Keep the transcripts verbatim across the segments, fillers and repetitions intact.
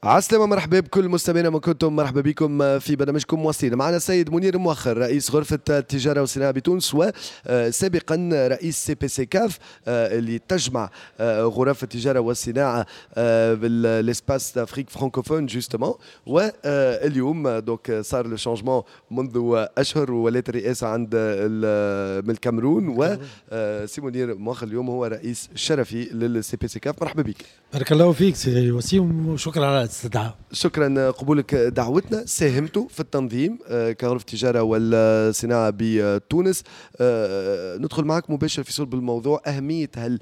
عسلامة، مرحبا بكل مستمعينا ما كنتم، مرحبا بكم في برنامجكم موصلين. معنا السيد منير مؤخر رئيس غرفة التجارة والصناعة بتونس، وسابقا رئيس سي بي سي كاف اللي تجمع غرف التجارة والصناعة بالاسباس دافريك فرانكوفون جوستومون. واليوم دونك صار لو شانجمون منذ اشهر، ولات الرئاسة عند من الكاميرون، وسي منير مؤخر اليوم هو رئيس الشرفي للسي بي سي كاف. مرحبا بك. بارك الله فيك سي وسيم، وشكرا على الاستدعاء. شكرا قبولك دعوتنا. ساهمتوا في التنظيم كغرفة التجارة والصناعة بتونس. ندخل معك مباشر في صلب الموضوع. أهمية هل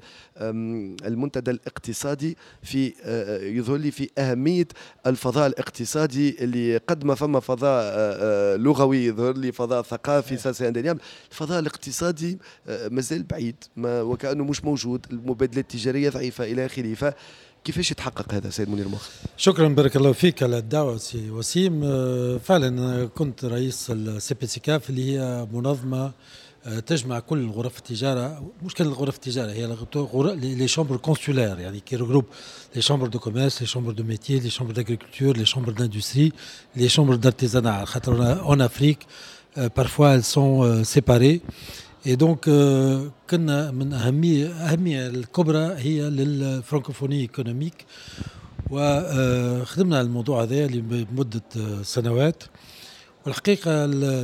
المنتدى الاقتصادي في يظهر لي في أهمية الفضاء الاقتصادي اللي قد ما فما فضاء لغوي، يظهر لي فضاء ثقافي ساسي اندونيام. الفضاء الاقتصادي مازال بعيد، ما وكأنه مش موجود، المبادلات التجارية ضعيفة إلى آخره. كيفاش يتحقق هذا سيد منير مؤخر؟ شكرا، بارك الله فيك على الدعوة سي وسيم. فعلا كنت رئيس السي بي سي كاف اللي هي منظمة تجمع كل غرف التجارة، مش كل غرف التجارة، هي لي شامبر كونسولير، يعني كي رجروب لي شامبر دو كوميرس، لي شامبر دو ميتير، لي شامبر داغريكولتور، لي شامبر داندستري، لي شامبر دارتيزانات. خاطر اون افريك parfois elles sont séparées. Et donc كنا من أهمية أهمية الكبرى هي للفرانكوفوني ايكونوميك، وخدمنا على الموضوع هذا لمدة سنوات. والحقيقة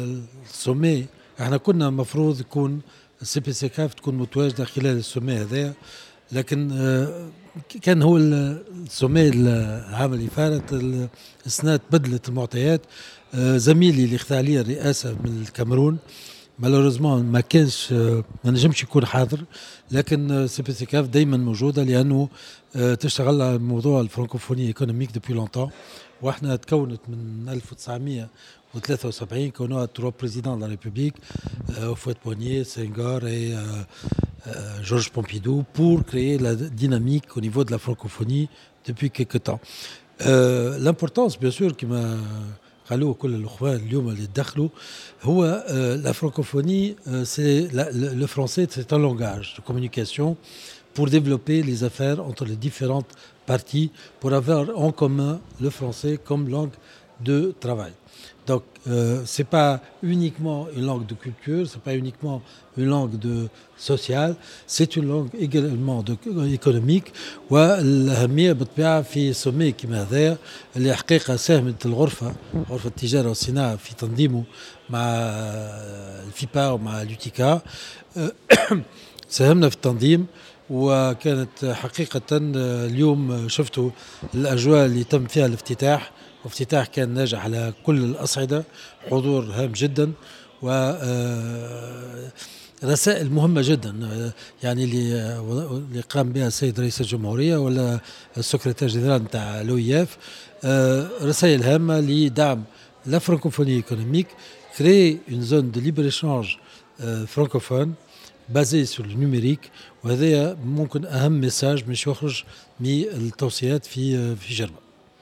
السومي احنا كنا مفروض يكون السي بي سي كاف تكون متواجدة خلال السومي هذا، لكن كان هو السومي العام اللي فات السنة بدلت المعطيات. زميلي اللي خذا عليه الرئاسة من الكاميرون مالوريزمون ما كانش ما نجمش يكون حاضر، لكن سي بي سي كاف دائما موجوده لانه تشتغل على موضوع الفرانكوفوني ايكونوميك دوبي لونتون. واحنا تكونت من ألف وتسعمائة وثلاثة وسبعين، كونوا تروا بريزيدون لا ريبوبليك فوات بونيي سينغار اي جورج بومبيدو pour créer la dynamique au niveau de la francophonie depuis quelque temps. L'importance bien sûr qui m'a قالوا كل الاخوان اليوم اللي دخلوا هو لا فرانكوفوني، سي لو فرونسي سي ان لانغاج دو كومونيكاسيون pour développer les affaires entre les différentes parties, pour avoir en commun le français comme langue de travail. Donc, euh, c'est pas uniquement une langue de culture, c'est pas uniquement une langue de sociale, c'est une langue également de, économique. والأهمية بالطبيعة في سومي كما هذا اللي حقيقة ساهمت الغرفة غرفة التجارة والصناعة في تنظيمه مع الفيبا ومع اليوتيكا. ساهمنا في التنظيم، وكانت حقيقة اليوم شفتوا الأجواء اللي تم فيها الافتتاح، وافتتاح كان ناجح على كل الأصعدة، حضور هام جدا ورسائل مهمة جدا يعني اللي اللي قام بها السيد رئيس الجمهورية ولا السكرتير جنرال نتاع لوياف. رسائل هامة لدعم لا فرانكوفوني ايكونوميك، créer une zone de libre-échange francophone basé sur le numérique. وهذا ممكن أهم مساج مش يخرج من التوصيات في في جربة.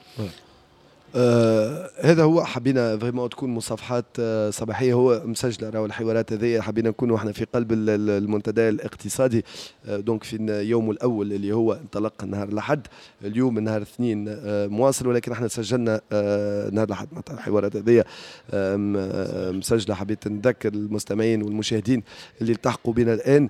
آه هذا هو. حبينا فريمون تكون مصافحات آه صباحيه، هو مسجله راهو الحوارات هذه. حبينا نكونوا احنا في قلب المنتدى الاقتصادي. آه دونك في اليوم الاول اللي هو انطلق نهار الاحد، اليوم نهار الاثنين آه مواصل، ولكن احنا سجلنا آه نهار الاحد الحوارات هذه آه مسجله. حبيت نذكر المستمعين والمشاهدين اللي التحقوا بنا الان.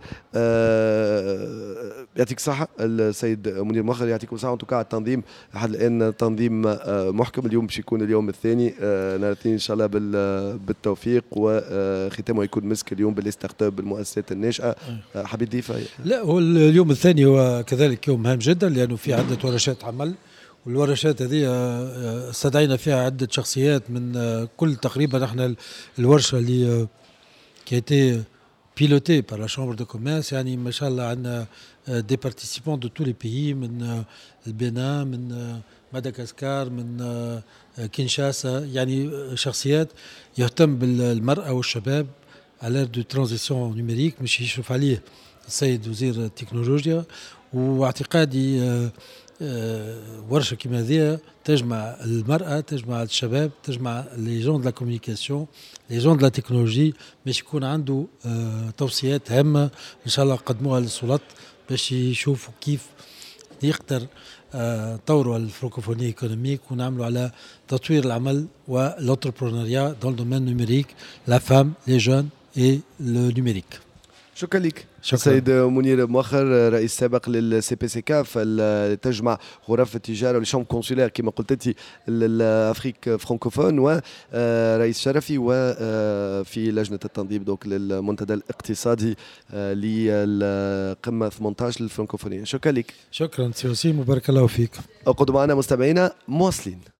آه يعطيك الصحه السيد منير مؤخر، يعطيكم الصحه. انتم على التنظيم لحد الان تنظيم آه محكم. اليوم باش يكون اليوم الثاني، آه نهار الاثنين ان شاء الله بالتوفيق، وختامه يكون مسك اليوم بالستارت اب بالمؤسسات الناشئه. آه حبيت تضيف؟ لا، هو اليوم الثاني هو كذلك يوم هام جدا لانه في عده ورشات عمل، والورشات هذه استدعينا فيها عده شخصيات من كل تقريبا. احنا الورشه اللي كانت piloté par la chambre de commerce، يعني ما شاء الله عندنا des participants de tous les pays، من البنان، من مدغشقر، من كينشاسا، يعني شخصيات يهتم بالمرأة والشباب على دو ترانزيسيون نيميريك، مش يشرف عليه السيد وزير التكنولوجيا. واعتقادي ورشة كما هذه تجمع المرأة، تجمع الشباب، تجمع لي جون دو لا كومونيكاسيون، لي جون دو لا تكنولوجي، باش يكون عنده توصيات هامة ان شاء الله قدموها للسلطات باش يشوفوا كيف يقدر نطوروا الفرنكوفوني ايكونوميك ونعملوا على تطوير العمل والانتربرونيا دون دومين نوميريك لا فام لي جون اي لو نوميريك. شكرا لك. شكرا. سيد منير مؤخر رئيس سابق للسي بي سي كاف اللي تجمع غرف التجاره والشام كونسولير كما قلت انت الافريك فرانكوفون ورئيس شرفي وفي لجنه التنظيم دوك للمنتدى الاقتصادي للقمه ثمانية عشر للفرنكوفونيه. شكرا لك. شكرا سي وسيم وبارك الله فيك. اقعدوا معنا مستمعينا مواصلين.